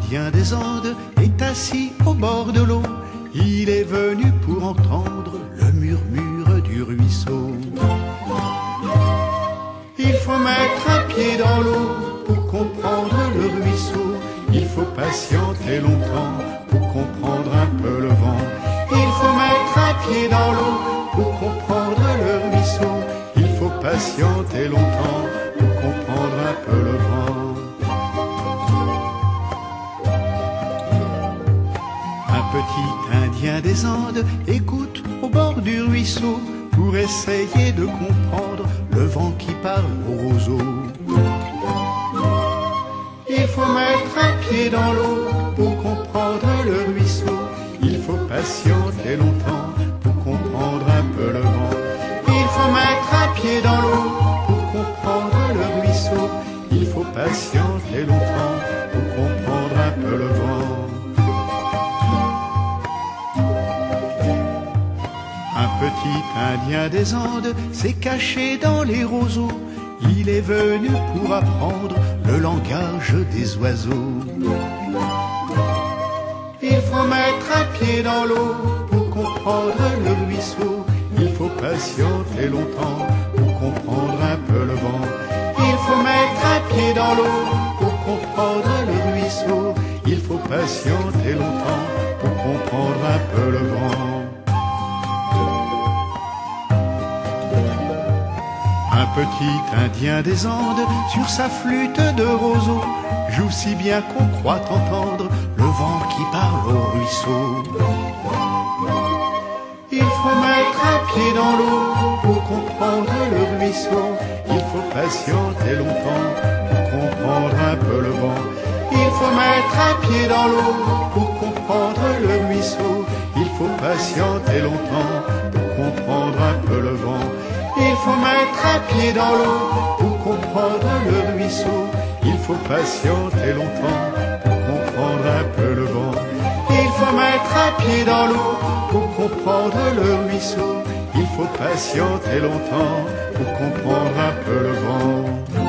Indien des Andes est assis au bord de l'eau. Il est venu pour entendre le murmure du ruisseau. Il faut mettre un pied dans l'eau pour comprendre le ruisseau. Il faut patienter longtemps pour comprendre un peu le vent. Il faut mettre un pied dans l'eau pour comprendre le ruisseau. Il faut patienter longtemps pour comprendre un peu le vent. Un petit Indien des Andes écoute au bord du ruisseau pour essayer de comprendre le vent qui parle au roseau. Il faut mettre un pied dans l'eau pour comprendre le ruisseau. Il faut patienter longtemps pour comprendre un peu le vent. Il faut mettre un pied dans l'eau pour comprendre le ruisseau. Il faut patienter longtemps pour comprendre un peu le vent. Un petit Indien des Andes s'est caché dans les roseaux. Il est venu pour apprendre le langage des oiseaux. Il faut mettre un pied dans l'eau pour comprendre le ruisseau. Il faut patienter longtemps pour comprendre un peu le vent. Il faut mettre un pied dans l'eau pour comprendre le ruisseau. Il faut patienter longtemps pour comprendre un peu le vent. Un petit Indien des Andes sur sa flûte de roseau joue si bien qu'on croit entendre le vent qui parle au ruisseau. Il faut mettre un pied dans l'eau pour comprendre le ruisseau. Il faut patienter longtemps pour comprendre un peu le vent. Il faut mettre un pied dans l'eau pour comprendre le ruisseau. Il faut patienter longtemps pour comprendre un peu le vent. Il faut mettre un pied dans l'eau pour comprendre le ruisseau. Il faut patienter longtemps pour comprendre un peu le vent. Il faut mettre un pied dans l'eau pour comprendre le ruisseau. Il faut patienter longtemps pour comprendre un peu le vent.